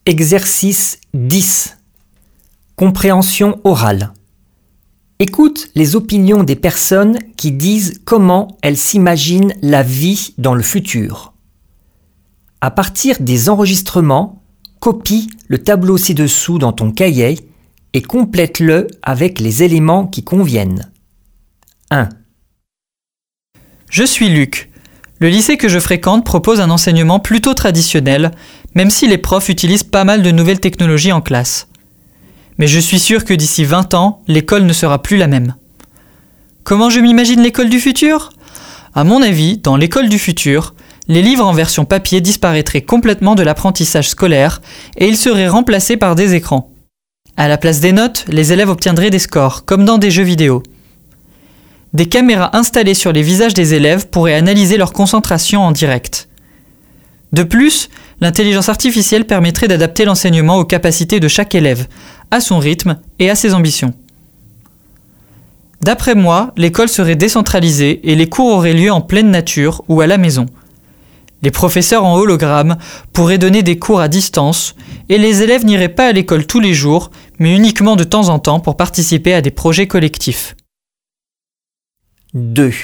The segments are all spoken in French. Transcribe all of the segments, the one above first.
Exercice 10. Compréhension orale. Écoute les opinions des personnes qui disent comment elles s'imaginent la vie dans le futur. À partir des enregistrements, copie le tableau ci-dessous dans ton cahier et complète-le avec les éléments qui conviennent. 1. Je suis Luc. Le lycée que je fréquente propose un enseignement plutôt traditionnel, même si les profs utilisent pas mal de nouvelles technologies en classe. Mais je suis sûr que d'ici 20 ans, l'école ne sera plus la même. Comment je m'imagine l'école du futur ? À mon avis, dans l'école du futur, les livres en version papier disparaîtraient complètement de l'apprentissage scolaire et ils seraient remplacés par des écrans. À la place des notes, les élèves obtiendraient des scores, comme dans des jeux vidéo. Des caméras installées sur les visages des élèves pourraient analyser leur concentration en direct. De plus, l'intelligence artificielle permettrait d'adapter l'enseignement aux capacités de chaque élève, à son rythme et à ses ambitions. D'après moi, l'école serait décentralisée et les cours auraient lieu en pleine nature ou à la maison. Les professeurs en hologramme pourraient donner des cours à distance et les élèves n'iraient pas à l'école tous les jours, mais uniquement de temps en temps pour participer à des projets collectifs. 2.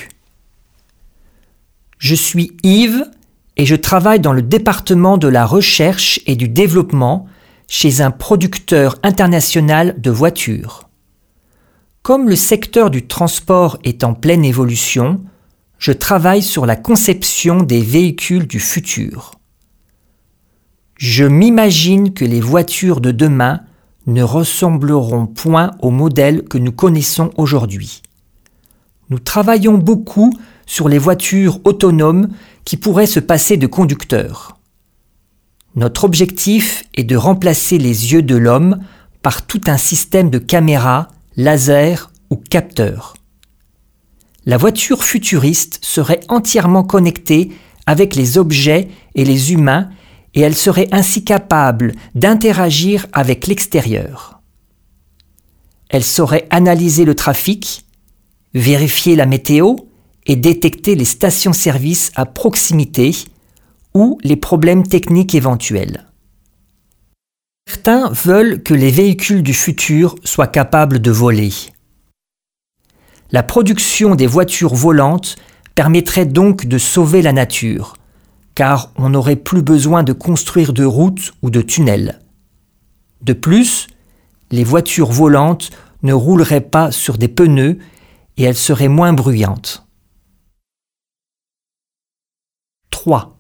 Je suis Yves et je travaille dans le département de la recherche et du développement chez un producteur international de voitures. Comme le secteur du transport est en pleine évolution, je travaille sur la conception des véhicules du futur. Je m'imagine que les voitures de demain ne ressembleront point aux modèles que nous connaissons aujourd'hui. Nous travaillons beaucoup sur les voitures autonomes qui pourraient se passer de conducteurs. Notre objectif est de remplacer les yeux de l'homme par tout un système de caméras, lasers ou capteurs. La voiture futuriste serait entièrement connectée avec les objets et les humains et elle serait ainsi capable d'interagir avec l'extérieur. Elle saurait analyser le trafic, vérifier la météo et détecter les stations-service à proximité ou les problèmes techniques éventuels. Certains veulent que les véhicules du futur soient capables de voler. La production des voitures volantes permettrait donc de sauver la nature, car on n'aurait plus besoin de construire de routes ou de tunnels. De plus, les voitures volantes ne rouleraient pas sur des pneus et elles seraient moins bruyantes. 3.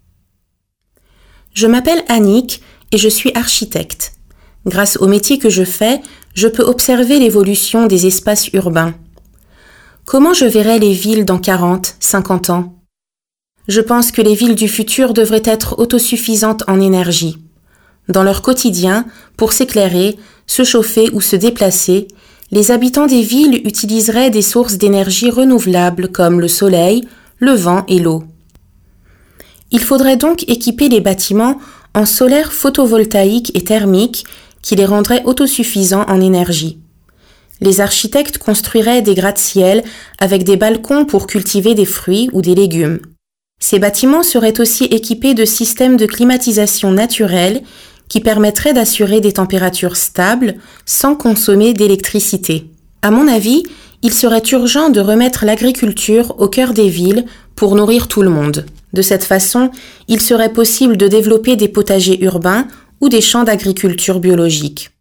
Je m'appelle Annick et je suis architecte. Grâce au métier que je fais, je peux observer l'évolution des espaces urbains. Comment je verrai les villes dans 40, 50 ans ? Je pense que les villes du futur devraient être autosuffisantes en énergie. Dans leur quotidien, pour s'éclairer, se chauffer ou se déplacer, les habitants des villes utiliseraient des sources d'énergie renouvelables comme le soleil, le vent et l'eau. Il faudrait donc équiper les bâtiments en solaire photovoltaïque et thermique qui les rendrait autosuffisants en énergie. Les architectes construiraient des gratte-ciel avec des balcons pour cultiver des fruits ou des légumes. Ces bâtiments seraient aussi équipés de systèmes de climatisation naturels qui permettraient d'assurer des températures stables sans consommer d'électricité. À mon avis, il serait urgent de remettre l'agriculture au cœur des villes pour nourrir tout le monde. De cette façon, il serait possible de développer des potagers urbains ou des champs d'agriculture biologique.